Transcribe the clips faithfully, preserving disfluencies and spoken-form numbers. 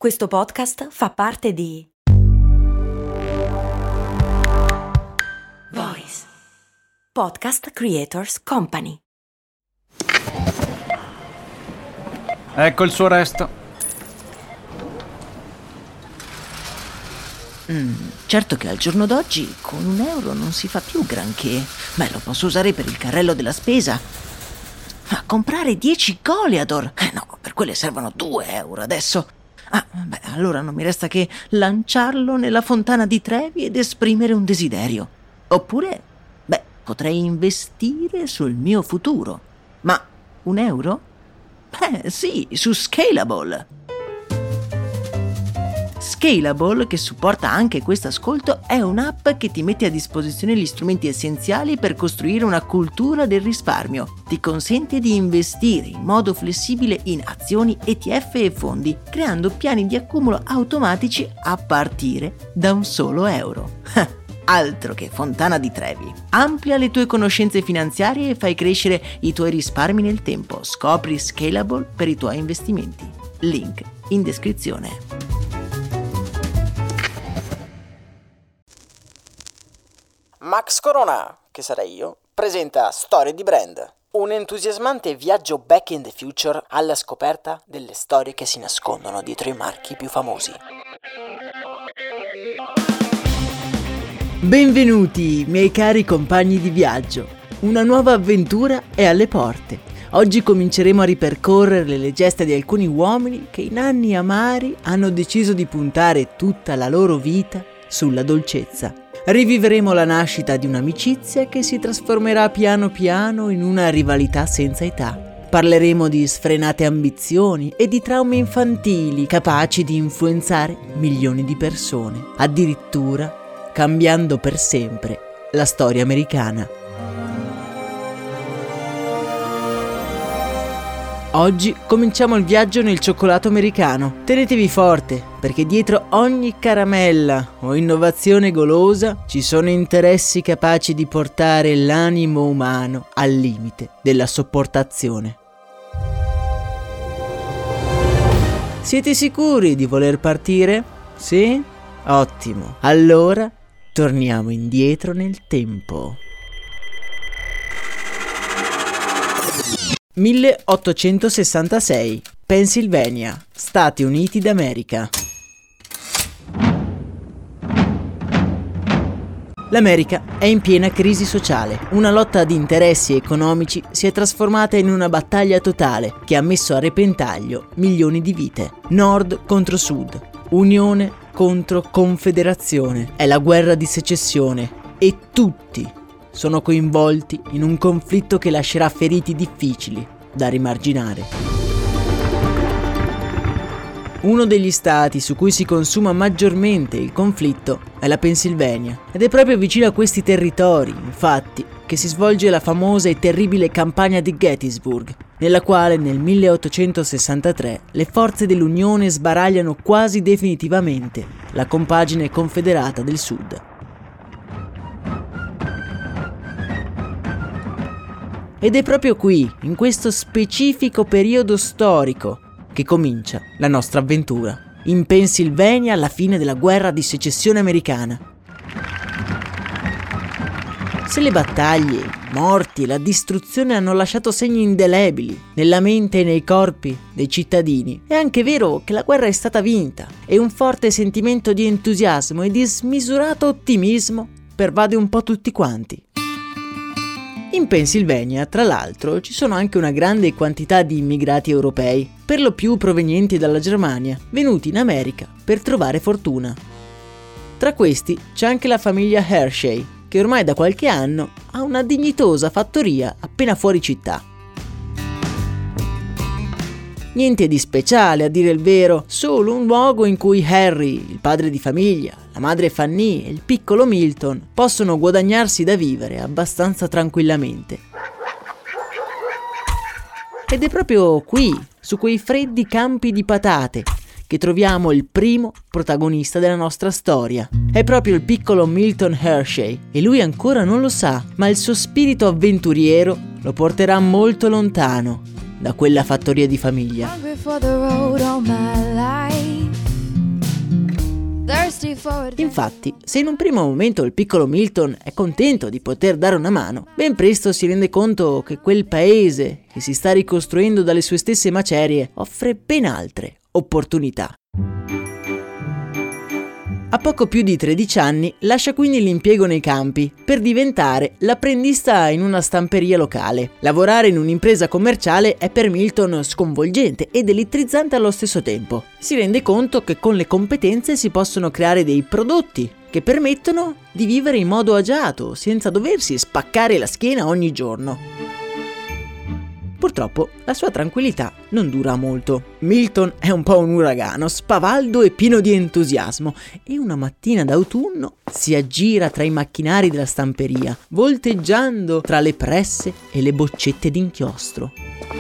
Questo podcast fa parte di Voice Podcast Creators Company. Ecco il suo resto. Mm, certo che al giorno d'oggi con un euro non si fa più granché. Beh, lo posso usare per il carrello della spesa. Ma comprare dieci Goliador? Eh no, per quelle servono due euro adesso. Ah, beh, allora non mi resta che lanciarlo nella fontana di Trevi ed esprimere un desiderio. Oppure, beh, potrei investire sul mio futuro. Ma un euro? Beh, sì, su Scalable. Scalable, che supporta anche questo ascolto, è un'app che ti mette a disposizione gli strumenti essenziali per costruire una cultura del risparmio. Ti consente di investire in modo flessibile in azioni, E T F e fondi, creando piani di accumulo automatici a partire da un solo euro. Altro che fontana di Trevi. Amplia le tue conoscenze finanziarie e fai crescere i tuoi risparmi nel tempo. Scopri Scalable per i tuoi investimenti. Link in descrizione. Max Corona, che sarei io, presenta Storie di Brand, un entusiasmante viaggio back in the future alla scoperta delle storie che si nascondono dietro i marchi più famosi. Benvenuti, miei cari compagni di viaggio. Una nuova avventura è alle porte. Oggi cominceremo a ripercorrere le gesta di alcuni uomini che in anni amari hanno deciso di puntare tutta la loro vita sulla dolcezza. Riviveremo la nascita di un'amicizia che si trasformerà piano piano in una rivalità senza età. Parleremo di sfrenate ambizioni e di traumi infantili capaci di influenzare milioni di persone, addirittura cambiando per sempre la storia americana. Oggi cominciamo il viaggio nel cioccolato americano. Tenetevi forte, perché dietro ogni caramella o innovazione golosa ci sono interessi capaci di portare l'animo umano al limite della sopportazione. Siete sicuri di voler partire? Sì? Ottimo. Allora torniamo indietro nel tempo. milleottocentosessantasei, Pennsylvania, Stati Uniti d'America. L'America è in piena crisi sociale. Una lotta di interessi economici si è trasformata in una battaglia totale che ha messo a repentaglio milioni di vite. Nord contro Sud, Unione contro Confederazione. È la guerra di secessione e tutti sono coinvolti in un conflitto che lascerà feriti difficili da rimarginare. Uno degli stati su cui si consuma maggiormente il conflitto è la Pennsylvania, ed è proprio vicino a questi territori, infatti, che si svolge la famosa e terribile campagna di Gettysburg, nella quale nel milleottocentosessantatré le forze dell'Unione sbaragliano quasi definitivamente la compagine confederata del Sud. Ed è proprio qui, in questo specifico periodo storico, che comincia la nostra avventura. In Pennsylvania, alla fine della guerra di secessione americana. Se le battaglie, i morti e la distruzione hanno lasciato segni indelebili nella mente e nei corpi dei cittadini, è anche vero che la guerra è stata vinta e un forte sentimento di entusiasmo e di smisurato ottimismo pervade un po' tutti quanti. In Pennsylvania, tra l'altro, ci sono anche una grande quantità di immigrati europei, per lo più provenienti dalla Germania, venuti in America per trovare fortuna. Tra questi c'è anche la famiglia Hershey, che ormai da qualche anno ha una dignitosa fattoria appena fuori città. Niente di speciale, a dire il vero, solo un luogo in cui Harry, il padre di famiglia, la madre Fanny e il piccolo Milton possono guadagnarsi da vivere abbastanza tranquillamente. Ed è proprio qui, su quei freddi campi di patate, che troviamo il primo protagonista della nostra storia. È proprio il piccolo Milton Hershey, e lui ancora non lo sa, ma il suo spirito avventuriero lo porterà molto lontano da quella fattoria di famiglia. Infatti, se in un primo momento il piccolo Milton è contento di poter dare una mano, ben presto si rende conto che quel paese che si sta ricostruendo dalle sue stesse macerie offre ben altre opportunità. A poco più di tredici anni lascia quindi l'impiego nei campi per diventare l'apprendista in una stamperia locale. Lavorare in un'impresa commerciale è per Milton sconvolgente ed elettrizzante allo stesso tempo. Si rende conto che con le competenze si possono creare dei prodotti che permettono di vivere in modo agiato, senza doversi spaccare la schiena ogni giorno. Purtroppo la sua tranquillità non dura molto. Milton è un po' un uragano, spavaldo e pieno di entusiasmo, e una mattina d'autunno si aggira tra i macchinari della stamperia, volteggiando tra le presse e le boccette d'inchiostro.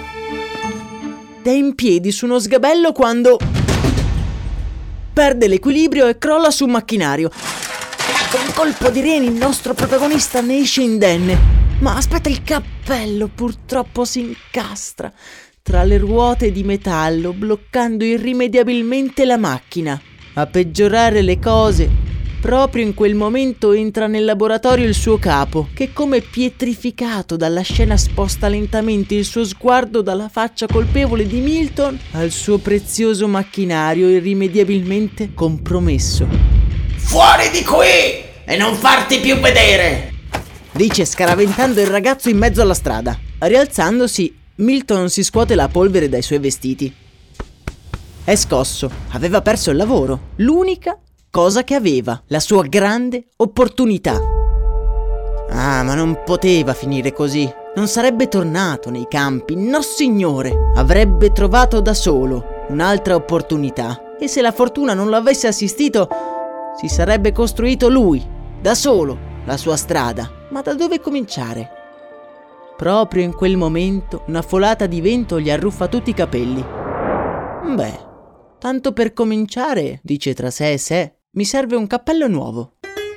È in piedi su uno sgabello quando perde l'equilibrio e crolla su un macchinario. Con colpo di reni il nostro protagonista ne esce indenne. Ma aspetta, il cappello purtroppo si incastra tra le ruote di metallo, bloccando irrimediabilmente la macchina. A peggiorare le cose, proprio in quel momento entra nel laboratorio il suo capo, che come pietrificato dalla scena sposta lentamente il suo sguardo dalla faccia colpevole di Milton al suo prezioso macchinario irrimediabilmente compromesso. Fuori di qui e non farti più vedere! Dice scaraventando il ragazzo in mezzo alla strada. Rialzandosi, Milton si scuote la polvere dai suoi vestiti. È scosso, aveva perso il lavoro, l'unica cosa che aveva, la sua grande opportunità. Ah, ma non poteva finire così. Non sarebbe tornato nei campi, no signore. Avrebbe trovato da solo un'altra opportunità, e se la fortuna non lo avesse assistito, si sarebbe costruito lui, da solo, la sua strada. Ma da dove cominciare? Proprio in quel momento una folata di vento gli arruffa tutti i capelli. Beh, tanto per cominciare, dice tra sé e sé, mi serve un cappello nuovo.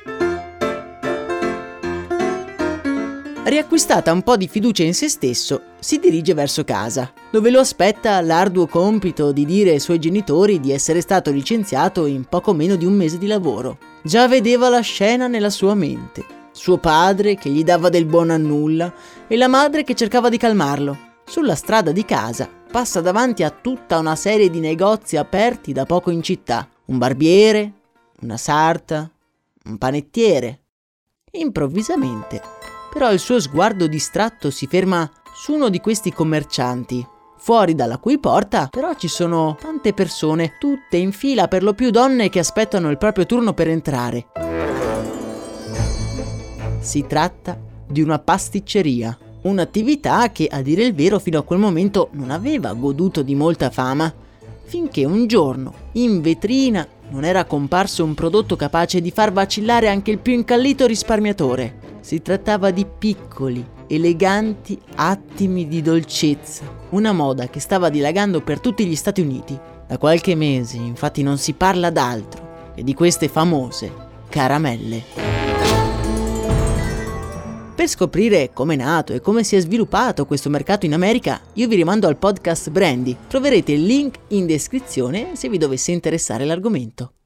Riacquistata un po' di fiducia in se stesso, si dirige verso casa, dove lo aspetta l'arduo compito di dire ai suoi genitori di essere stato licenziato in poco meno di un mese di lavoro. Già vedeva la scena nella sua mente. Suo padre che gli dava del buono a nulla e la madre che cercava di calmarlo. Sulla strada di casa passa davanti a tutta una serie di negozi aperti da poco in città. Un barbiere, una sarta, un panettiere. Improvvisamente, però, il suo sguardo distratto si ferma su uno di questi commercianti, fuori dalla cui porta però ci sono tante persone, tutte in fila, per lo più donne che aspettano il proprio turno per entrare. Si tratta di una pasticceria, un'attività che, a dire il vero, fino a quel momento non aveva goduto di molta fama, finché un giorno, in vetrina, non era comparso un prodotto capace di far vacillare anche il più incallito risparmiatore. Si trattava di piccoli, eleganti attimi di dolcezza, una moda che stava dilagando per tutti gli Stati Uniti. Da qualche mese, infatti, non si parla d'altro che di queste famose caramelle. Per scoprire come è nato e come si è sviluppato questo mercato in America, io vi rimando al podcast Brandy. Troverete il link in descrizione se vi dovesse interessare l'argomento.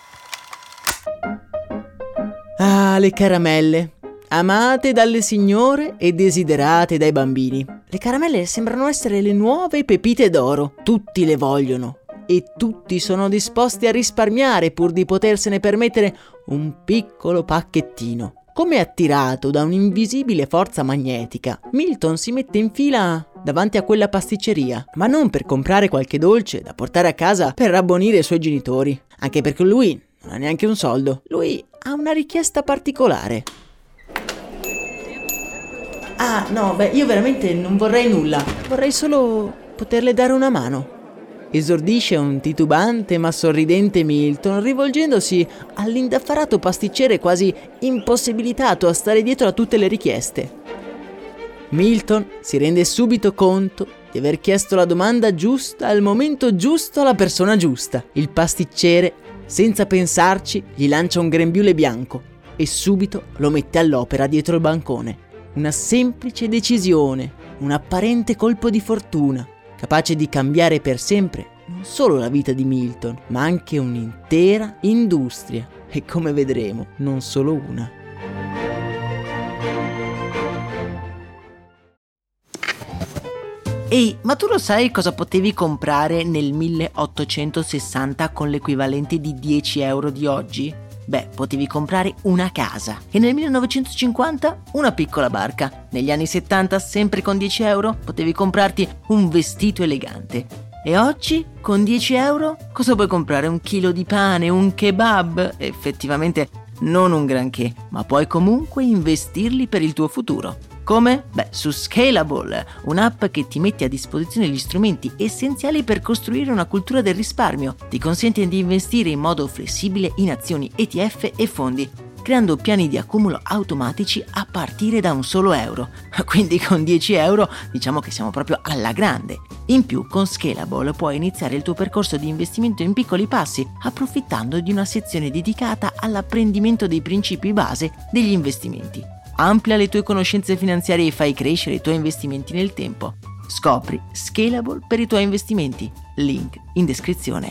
Ah, le caramelle. Amate dalle signore e desiderate dai bambini. Le caramelle sembrano essere le nuove pepite d'oro. Tutti le vogliono e tutti sono disposti a risparmiare pur di potersene permettere un piccolo pacchettino. Come attirato da un'invisibile forza magnetica, Milton si mette in fila davanti a quella pasticceria, ma non per comprare qualche dolce da portare a casa per rabbonire i suoi genitori, anche perché lui non ha neanche un soldo. Lui ha una richiesta particolare. Ah, no, beh, io veramente non vorrei nulla. Vorrei solo poterle dare una mano. Esordisce un titubante ma sorridente Milton, rivolgendosi all'indaffarato pasticcere quasi impossibilitato a stare dietro a tutte le richieste. Milton si rende subito conto di aver chiesto la domanda giusta al momento giusto alla persona giusta. Il pasticcere, senza pensarci, gli lancia un grembiule bianco e subito lo mette all'opera dietro il bancone. Una semplice decisione, un apparente colpo di fortuna, capace di cambiare per sempre non solo la vita di Milton, ma anche un'intera industria. E come vedremo, non solo una. Ehi, ma tu lo sai cosa potevi comprare nel milleottocentosessanta con l'equivalente di dieci euro di oggi? Beh, potevi comprare una casa. E nel millenovecentocinquanta una piccola barca. Negli anni settanta, sempre con dieci euro, potevi comprarti un vestito elegante. E oggi, con dieci euro, cosa puoi comprare? Un chilo di pane, un kebab? Effettivamente non un granché, ma puoi comunque investirli per il tuo futuro. Come? Beh, su Scalable, un'app che ti mette a disposizione gli strumenti essenziali per costruire una cultura del risparmio. Ti consente di investire in modo flessibile in azioni, E T F e fondi, creando piani di accumulo automatici a partire da un solo euro. Quindi con dieci euro diciamo che siamo proprio alla grande. In più, con Scalable puoi iniziare il tuo percorso di investimento in piccoli passi, approfittando di una sezione dedicata all'apprendimento dei principi base degli investimenti. Amplia le tue conoscenze finanziarie e fai crescere i tuoi investimenti nel tempo. Scopri Scalable per i tuoi investimenti. Link in descrizione.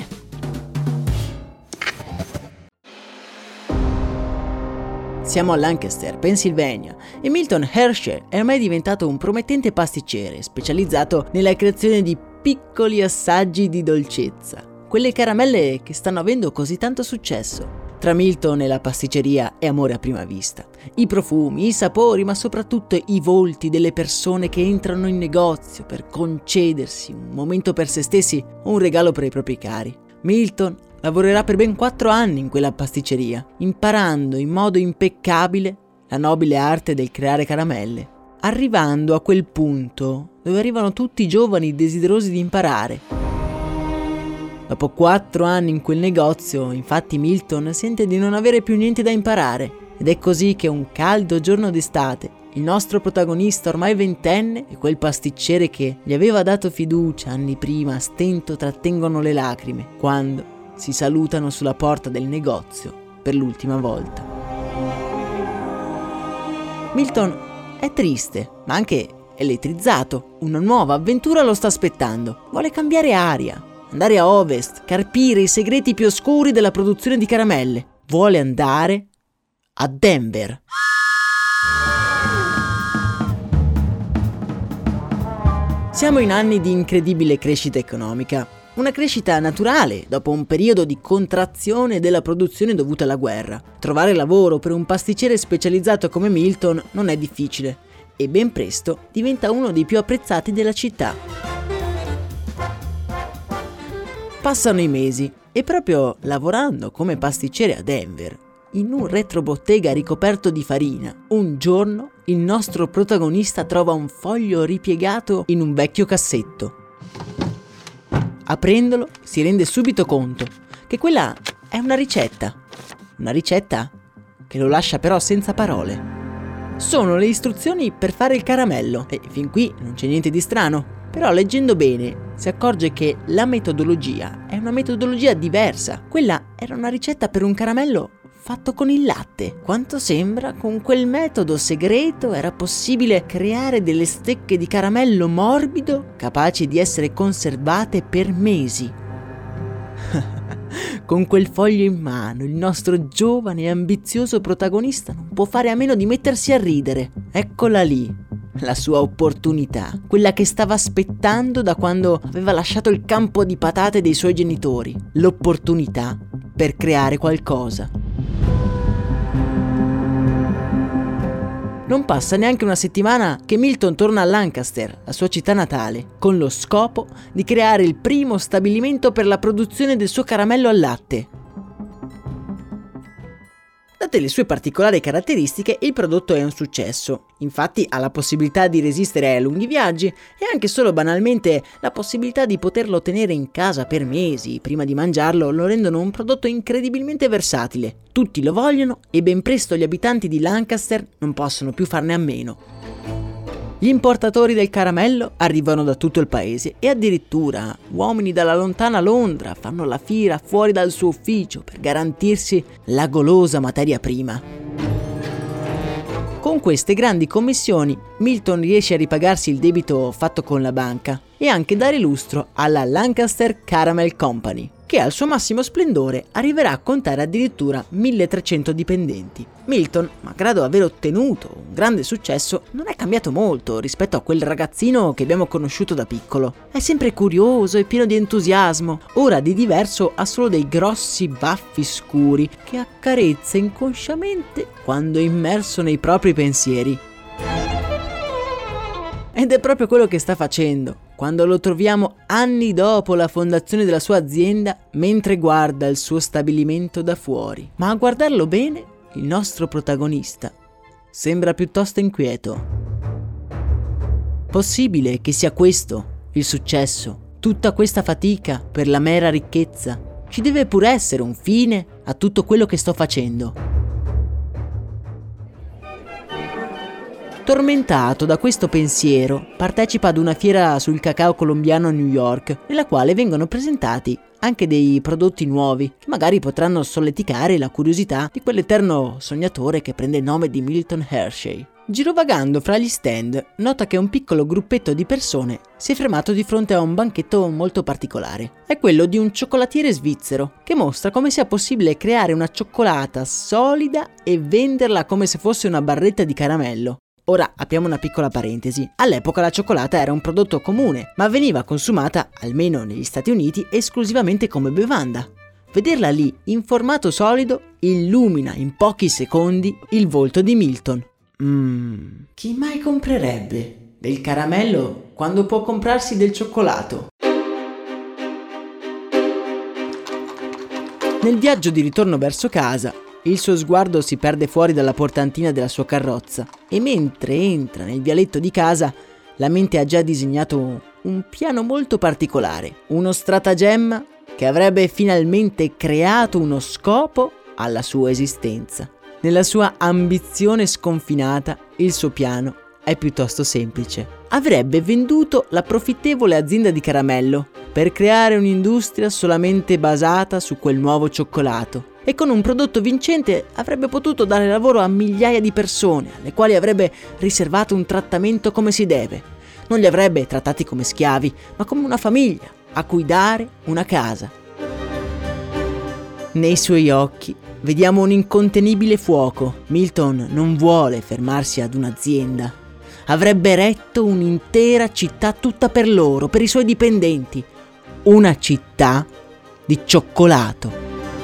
Siamo a Lancaster, Pennsylvania, e Milton Hershey è ormai diventato un promettente pasticcere specializzato nella creazione di piccoli assaggi di dolcezza, quelle caramelle che stanno avendo così tanto successo. Tra Milton e la pasticceria è amore a prima vista. I profumi, i sapori, ma soprattutto i volti delle persone che entrano in negozio per concedersi un momento per se stessi o un regalo per i propri cari. Milton lavorerà per ben quattro anni in quella pasticceria, imparando in modo impeccabile la nobile arte del creare caramelle, arrivando a quel punto dove arrivano tutti i giovani desiderosi di imparare. Dopo quattro anni in quel negozio, infatti, Milton sente di non avere più niente da imparare, ed è così che un caldo giorno d'estate il nostro protagonista ormai ventenne e quel pasticcere che gli aveva dato fiducia anni prima a stento trattengono le lacrime quando si salutano sulla porta del negozio per l'ultima volta. Milton è triste, ma anche elettrizzato. Una nuova avventura lo sta aspettando. Vuole cambiare aria, andare a ovest, carpire i segreti più oscuri della produzione di caramelle. Vuole andare a Denver. Siamo in anni di incredibile crescita economica. Una crescita naturale dopo un periodo di contrazione della produzione dovuta alla guerra. Trovare lavoro per un pasticcere specializzato come Milton non è difficile e ben presto diventa uno dei più apprezzati della città. Passano i mesi e proprio lavorando come pasticcere a Denver, in un retrobottega ricoperto di farina, un giorno il nostro protagonista trova un foglio ripiegato in un vecchio cassetto. Aprendolo si rende subito conto che quella è una ricetta, una ricetta che lo lascia però senza parole. Sono le istruzioni per fare il caramello e fin qui non c'è niente di strano. Però leggendo bene si accorge che la metodologia è una metodologia diversa. Quella era una ricetta per un caramello fatto con il latte. Quanto sembra, con quel metodo segreto era possibile creare delle stecche di caramello morbido capaci di essere conservate per mesi. Con quel foglio in mano, il nostro giovane e ambizioso protagonista non può fare a meno di mettersi a ridere. Eccola lì, la sua opportunità, quella che stava aspettando da quando aveva lasciato il campo di patate dei suoi genitori, l'opportunità per creare qualcosa. Non passa neanche una settimana che Milton torna a Lancaster, la sua città natale, con lo scopo di creare il primo stabilimento per la produzione del suo caramello al latte. Date le sue particolari caratteristiche, il prodotto è un successo. Infatti ha la possibilità di resistere ai lunghi viaggi e anche solo banalmente la possibilità di poterlo tenere in casa per mesi prima di mangiarlo lo rendono un prodotto incredibilmente versatile. Tutti lo vogliono e ben presto gli abitanti di Lancaster non possono più farne a meno. Gli importatori del caramello arrivano da tutto il paese e addirittura uomini dalla lontana Londra fanno la fila fuori dal suo ufficio per garantirsi la golosa materia prima. Con queste grandi commissioni Milton riesce a ripagarsi il debito fatto con la banca e anche dare lustro alla Lancaster Caramel Company, che al suo massimo splendore arriverà a contare addirittura milletrecento dipendenti. Milton, malgrado aver ottenuto un grande successo, non è cambiato molto rispetto a quel ragazzino che abbiamo conosciuto da piccolo. È sempre curioso e pieno di entusiasmo. Ora di diverso ha solo dei grossi baffi scuri che accarezza inconsciamente quando è immerso nei propri pensieri. Ed è proprio quello che sta facendo quando lo troviamo anni dopo la fondazione della sua azienda mentre guarda il suo stabilimento da fuori. Ma a guardarlo bene, il nostro protagonista sembra piuttosto inquieto. Possibile che sia questo il successo? Tutta questa fatica per la mera ricchezza? Ci deve pure essere un fine a tutto quello che sto facendo. Tormentato da questo pensiero, partecipa ad una fiera sul cacao colombiano a New York, nella quale vengono presentati anche dei prodotti nuovi che magari potranno solleticare la curiosità di quell'eterno sognatore che prende il nome di Milton Hershey. Girovagando fra gli stand, nota che un piccolo gruppetto di persone si è fermato di fronte a un banchetto molto particolare. È quello di un cioccolatiere svizzero che mostra come sia possibile creare una cioccolata solida e venderla come se fosse una barretta di caramello. Ora apriamo una piccola parentesi. All'epoca la cioccolata era un prodotto comune, ma veniva consumata, almeno negli Stati Uniti, esclusivamente come bevanda. Vederla lì, in formato solido, illumina in pochi secondi il volto di Milton. Mmm, chi mai comprerebbe del caramello quando può comprarsi del cioccolato? Nel viaggio di ritorno verso casa, il suo sguardo si perde fuori dalla portantina della sua carrozza e mentre entra nel vialetto di casa, la mente ha già disegnato un piano molto particolare, uno stratagemma che avrebbe finalmente creato uno scopo alla sua esistenza. Nella sua ambizione sconfinata, il suo piano è piuttosto semplice. Avrebbe venduto la profittevole azienda di caramello per creare un'industria solamente basata su quel nuovo cioccolato. E con un prodotto vincente avrebbe potuto dare lavoro a migliaia di persone, alle quali avrebbe riservato un trattamento come si deve. Non li avrebbe trattati come schiavi, ma come una famiglia, a cui dare una casa. Nei suoi occhi vediamo un incontenibile fuoco. Milton non vuole fermarsi ad un'azienda. Avrebbe retto un'intera città tutta per loro, per i suoi dipendenti. Una città di cioccolato.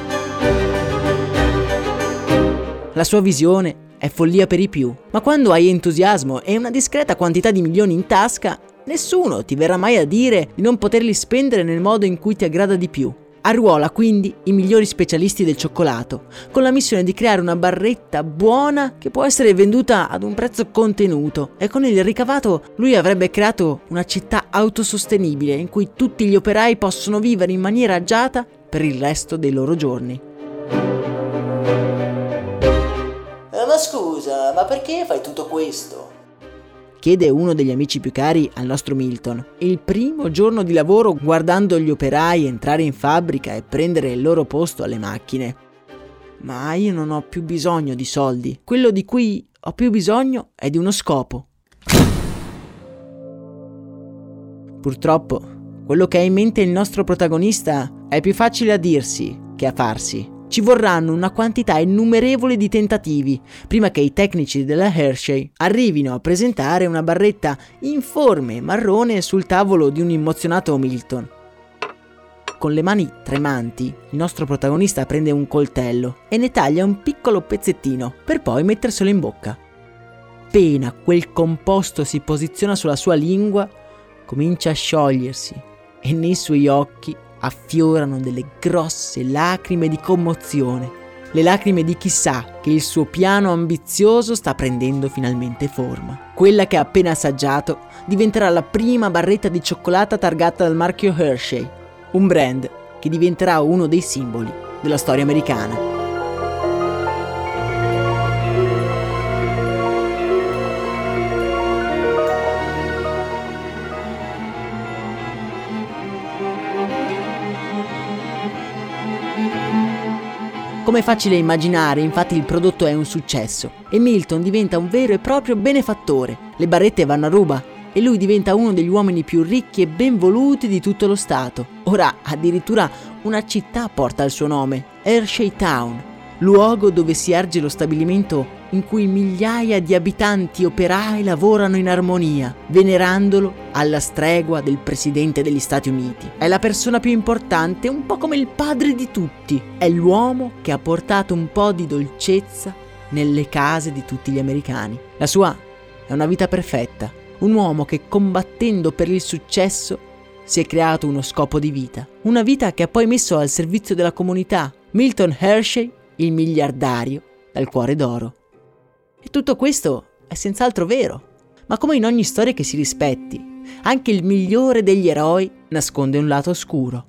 La sua visione è follia per i più, ma quando hai entusiasmo e una discreta quantità di milioni in tasca, nessuno ti verrà mai a dire di non poterli spendere nel modo in cui ti aggrada di più. Arruola quindi i migliori specialisti del cioccolato, con la missione di creare una barretta buona che può essere venduta ad un prezzo contenuto, e con il ricavato lui avrebbe creato una città autosostenibile in cui tutti gli operai possono vivere in maniera agiata per il resto dei loro giorni. Ma scusa, ma perché fai tutto questo? Chiede uno degli amici più cari al nostro Milton, il primo giorno di lavoro guardando gli operai entrare in fabbrica e prendere il loro posto alle macchine. Ma io non ho più bisogno di soldi, quello di cui ho più bisogno è di uno scopo. Purtroppo, quello che ha in mente il nostro protagonista è più facile a dirsi che a farsi. Ci vorranno una quantità innumerevole di tentativi prima che i tecnici della Hershey arrivino a presentare una barretta informe marrone sul tavolo di un emozionato Milton. Con le mani tremanti, il nostro protagonista prende un coltello e ne taglia un piccolo pezzettino per poi metterselo in bocca. Appena quel composto si posiziona sulla sua lingua, comincia a sciogliersi e nei suoi occhi affiorano delle grosse lacrime di commozione, le lacrime di chi sa che il suo piano ambizioso sta prendendo finalmente forma. Quella che ha appena assaggiato diventerà la prima barretta di cioccolata targata dal marchio Hershey, un brand che diventerà uno dei simboli della storia americana. Come è facile immaginare, infatti il prodotto è un successo e Milton diventa un vero e proprio benefattore. Le barrette vanno a ruba e lui diventa uno degli uomini più ricchi e ben voluti di tutto lo stato. Ora addirittura una città porta il suo nome, Hershey Town, luogo dove si erge lo stabilimento in cui migliaia di abitanti operai lavorano in armonia, venerandolo alla stregua del presidente degli Stati Uniti. È la persona più importante, un po' come il padre di tutti. È l'uomo che ha portato un po' di dolcezza nelle case di tutti gli americani. La sua è una vita perfetta, un uomo che combattendo per il successo si è creato uno scopo di vita, una vita che ha poi messo al servizio della comunità. Milton Hershey, il miliardario dal cuore d'oro. E tutto questo è senz'altro vero, ma come in ogni storia che si rispetti, anche il migliore degli eroi nasconde un lato oscuro.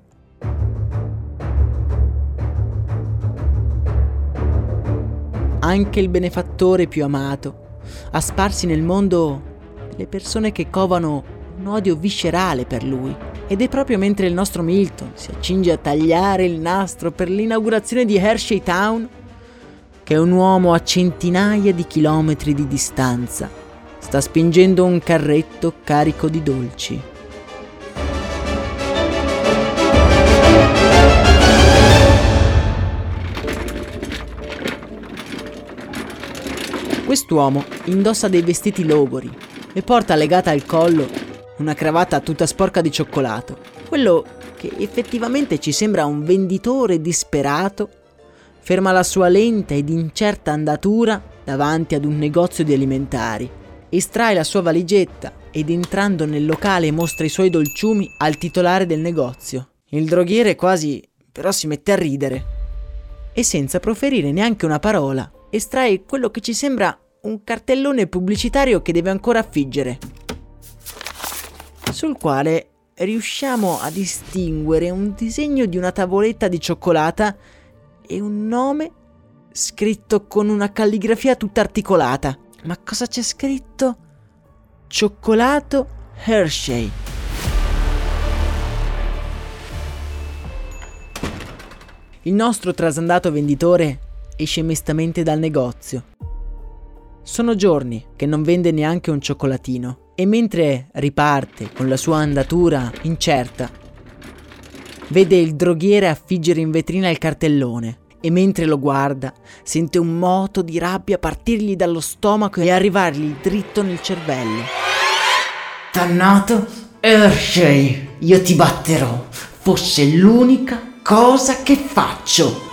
Anche il benefattore più amato ha sparsi nel mondo le persone che covano un odio viscerale per lui. Ed è proprio mentre il nostro Milton si accinge a tagliare il nastro per l'inaugurazione di Hershey Town che un uomo a centinaia di chilometri di distanza sta spingendo un carretto carico di dolci. Quest'uomo indossa dei vestiti logori e porta legata al collo una cravatta tutta sporca di cioccolato. Quello che effettivamente ci sembra un venditore disperato ferma la sua lenta ed incerta andatura davanti ad un negozio di alimentari, estrae la sua valigetta ed entrando nel locale mostra i suoi dolciumi al titolare del negozio. Il droghiere quasi però si mette a ridere e senza proferire neanche una parola estrae quello che ci sembra un cartellone pubblicitario che deve ancora affiggere, sul quale riusciamo a distinguere un disegno di una tavoletta di cioccolata e un nome scritto con una calligrafia tutta articolata. Ma cosa c'è scritto? Cioccolato Hershey. Il nostro trasandato venditore esce mestamente dal negozio. Sono giorni che non vende neanche un cioccolatino e mentre riparte con la sua andatura incerta vede il droghiere affiggere in vetrina il cartellone e mentre lo guarda sente un moto di rabbia partirgli dallo stomaco e arrivargli dritto nel cervello. Dannato Hershey, io ti batterò, fosse l'unica cosa che faccio.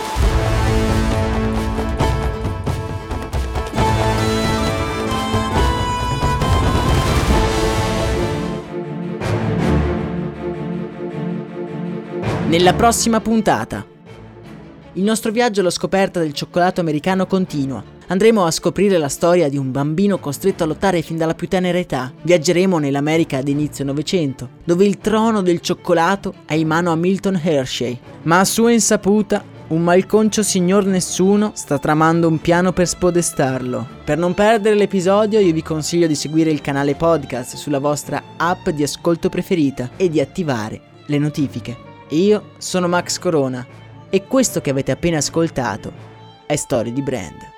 Nella prossima puntata, il nostro viaggio alla scoperta del cioccolato americano continua. Andremo a scoprire la storia di un bambino costretto a lottare fin dalla più tenera età. Viaggeremo nell'America ad inizio Novecento, dove il trono del cioccolato è in mano a Milton Hershey. Ma a sua insaputa, un malconcio signor nessuno sta tramando un piano per spodestarlo. Per non perdere l'episodio, io vi consiglio di seguire il canale podcast sulla vostra app di ascolto preferita e di attivare le notifiche. Io sono Max Corona e questo che avete appena ascoltato è Storie di Brand.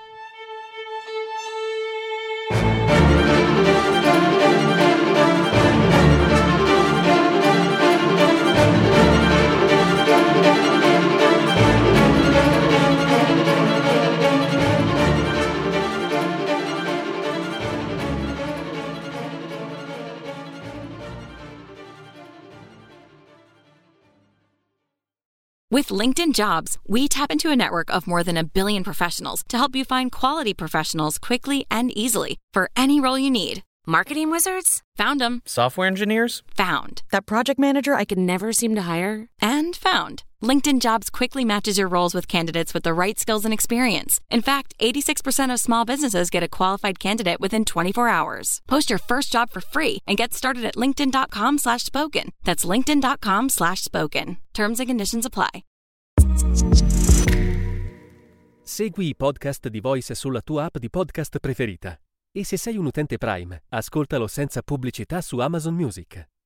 With LinkedIn Jobs, we tap into a network of more than a billion professionals to help you find quality professionals quickly and easily for any role you need. Marketing wizards? Found them. Software engineers? Found. That project manager I could never seem to hire? And found. LinkedIn Jobs quickly matches your roles with candidates with the right skills and experience. In fact, eighty-six percent of small businesses get a qualified candidate within twenty-four hours. Post your first job for free and get started at linkedin.com slash spoken. That's linkedin.com slash spoken. Terms and conditions apply. Segui i podcast di Voice sulla tua app di podcast preferita. E se sei un utente Prime, ascoltalo senza pubblicità su Amazon Music.